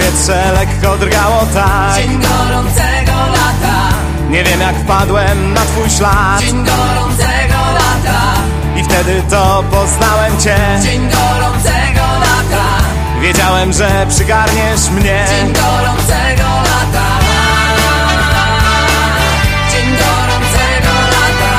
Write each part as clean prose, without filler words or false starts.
Powietrze lekko drgało tak. Dzień gorącego lata. Nie wiem jak wpadłem na twój ślad. Dzień gorącego lata. I wtedy to poznałem cię. Dzień gorącego lata. Wiedziałem, że przygarniesz mnie. Dzień gorącego lata. Dzień gorącego lata.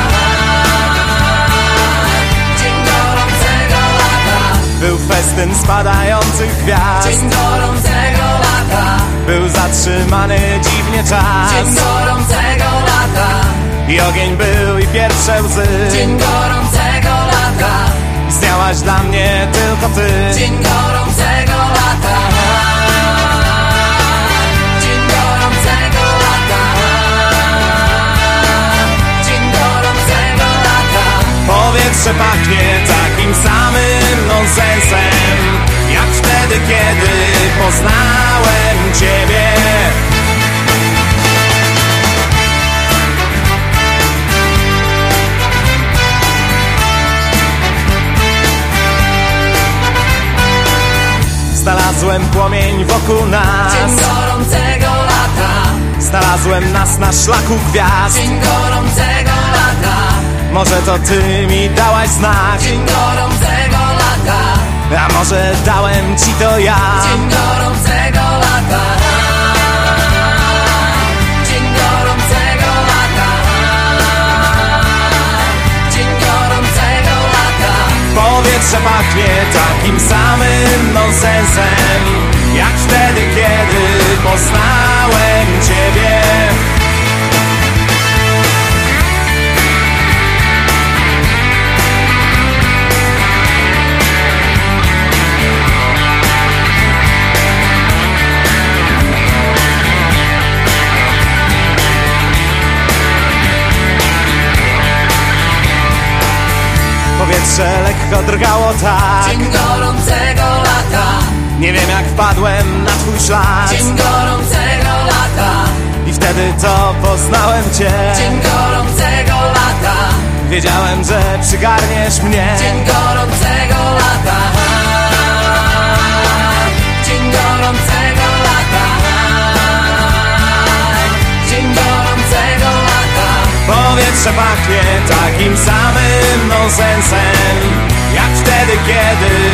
Dzień gorącego lata. Był festyn spadających gwiazd. Dzień gorącego lata. Był zatrzymany dziwnie czas. Dzień gorącego lata. I ogień był i pierwsze łzy. Dzień gorącego lata. Istniałaś dla mnie tylko ty. Dzień gorącego lata. Dzień gorącego lata. Dzień gorącego lata. Powietrze pachnie takim samym nonsensem, jak wtedy, kiedy poznałem ciebie. Znalazłem płomień wokół nas. Dzień gorącego lata. Znalazłem nas na szlaku gwiazd. Dzień gorącego lata. Może to ty mi dałaś znak. Dzień gorącego lata. A może dałem ci to ja. Dzień gorącego lata. Dzień gorącego lata. Dzień gorącego lata. Powietrze pachnie takim samym nonsensem, jak wtedy, kiedy poznałem ciebie. Powietrze lekko drgało tak. Dzień gorącego lata. Nie wiem jak wpadłem na twój ślad. Dzień gorącego lata. I wtedy to poznałem cię. Dzień gorącego lata. Wiedziałem, że przygarniesz mnie. Dzień gorącego lata. Dzień gorącego lata. Dzień gorącego lata. Powietrze pachnie takim samym nonsensem, jak wtedy, kiedy